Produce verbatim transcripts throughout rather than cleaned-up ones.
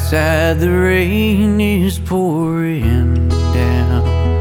Outside the rain is pouring down.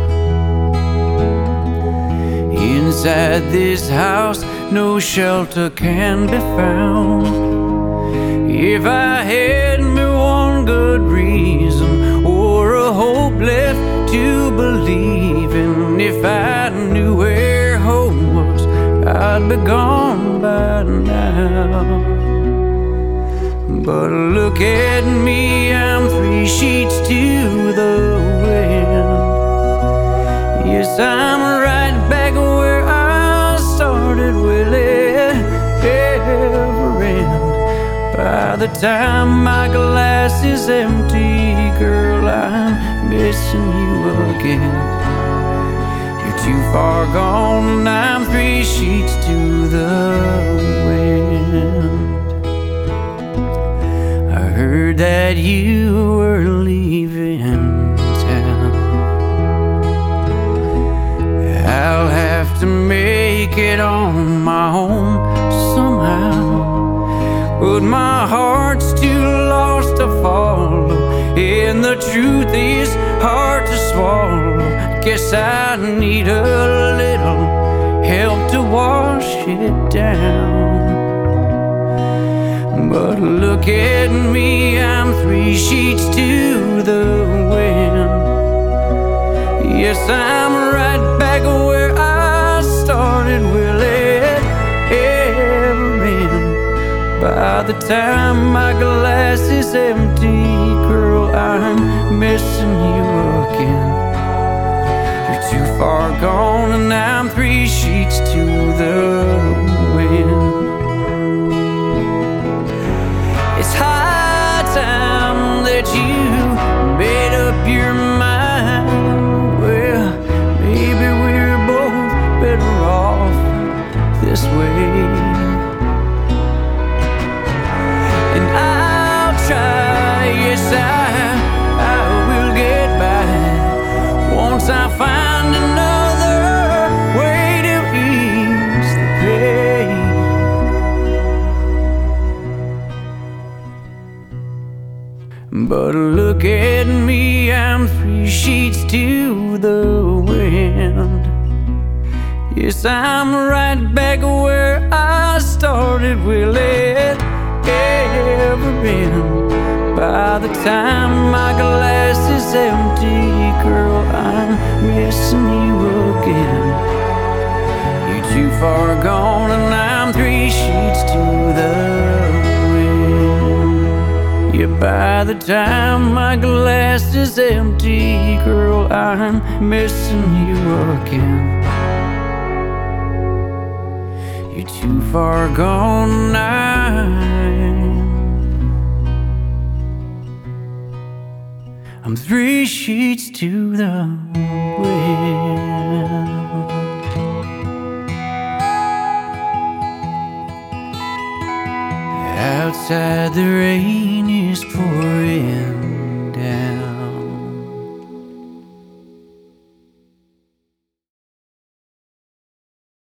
Inside this house no shelter can be found. If I had me one good reason or a hope left to believe in, if I knew where home was, I'd be gone by now. But look at me, I'm three sheets to the wind. Yes, I'm right back where I started, will it ever end? By the time my glass is empty, girl, I'm missing you again. You're too far gone and I'm three sheets to the wind. I heard that you were leaving town. I'll have to make it on my own somehow, but my heart's too lost to follow, and the truth is hard to swallow. Guess I need a little help to wash it down. But look at me, I'm three sheets to the wind. Yes, I'm right back where I started, will it ever end? By the time my glass is empty, girl, I'm missing you again. You're too far gone and I'm three sheets to the wind. It's high time that you made up your mind. Well, maybe we're both better off this way. And I'll try, yes I, I will get by once I find another way to ease the pain. But look at me, I'm three sheets to the wind. Yes, I'm right back where I started, will it ever end? By the time my glass is empty, girl, I'm missing you again. You're too far gone and I'm three sheets to the wind. Yeah, by the time my glass is empty, girl, I'm missing you again. You're too far gone now. I'm three sheets to the wind. Outside the rain is pouring